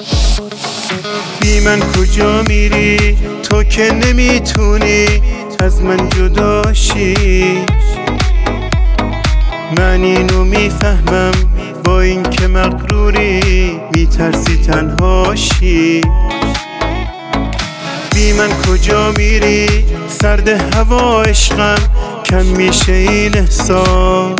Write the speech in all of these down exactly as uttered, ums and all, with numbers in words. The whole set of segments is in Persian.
بی من کجا میری تو که نمیتونی از من جدا شی؟ من اینو میفهمم با این که مغروری میترسی تنها شی. بی من کجا میری سرد هوا عشقم کم میشه این احساس.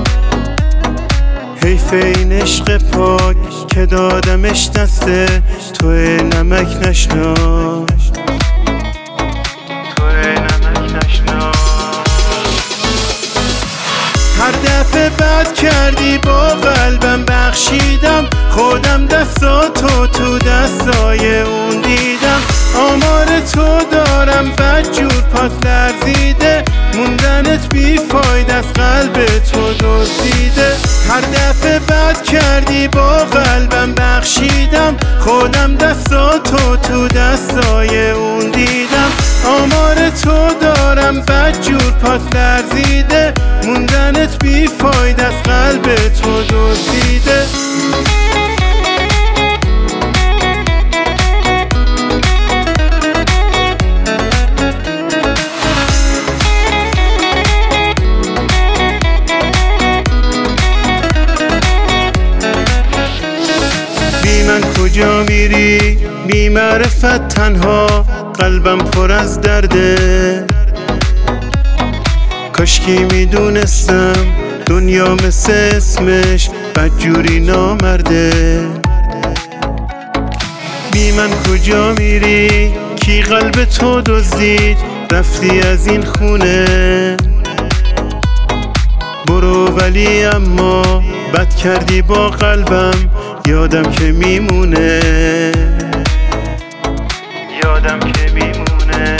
حیف این عشق پاک که دادمش دست تو نمک نشناس. هر دفعه بد کردی با قلبم بخشیدم، خودم دستاتو تو دستای اون دیدم. آمار تو دارم بدجور پات لرزیده، موندنت بیفاید از قلب تو دزدیده. هر دفعه بد کردی با قلبم بخشیدم، خودم دستاتو تو دستای اون دیدم. آمار تو دارم بدجور پات لرزیده، موندنت بیفاید از قلب تو دزدیده. بی من کجا میری بی معرفت تنها قلبم پر از درده. کاشکی میدونستم دنیا مثل اسمش بدجوری نامرده. بی من کجا میری کی قلب تو دزدید رفتی از این خونه. برو ولی اما بد کردی با قلبم، یادم که میمونه یادم که میمونه.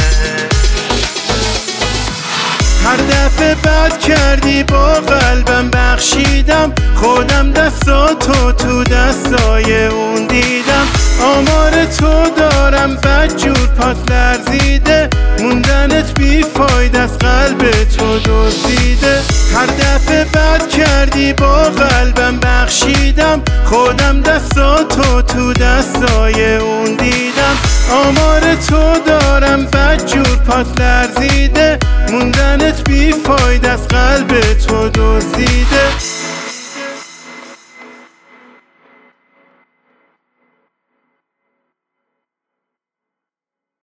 هر دفعه بد کردی با قلبم بخشیدم، خودم دستاتو تو دستای اون دیدم. آمار تو دارم بدجور پات لرزیده، موندنت بیفاید از قلب تو دزدیده. هر دفعه بد کردی با قلبم بخشیدم، خودم دستاتو تو دستای اون دیدم. آمار تو دارم بدجور پات لرزیده، موندنت بیفاید از قلب تو دزدیده.